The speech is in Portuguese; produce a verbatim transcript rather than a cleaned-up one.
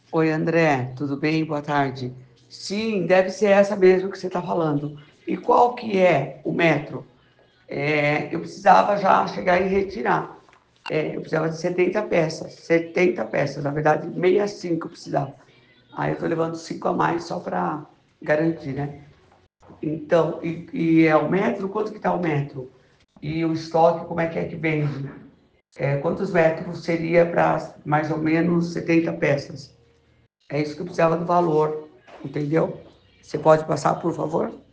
Oi, André, tudo bem? Boa tarde. Sim, deve ser essa mesmo que você está falando. E qual que é o metro? É, eu precisava já chegar e retirar. É, eu precisava de setenta peças, setenta peças, na verdade, sessenta e cinco eu precisava. Aí eu estou levando cinco a mais só para garantir, né? Então, e, e é o metro? Quanto que está o metro? E o estoque, como é que é que vende? É, quantos metros seria para mais ou menos setenta peças? É isso que eu precisava do valor, entendeu? Você pode passar, por favor?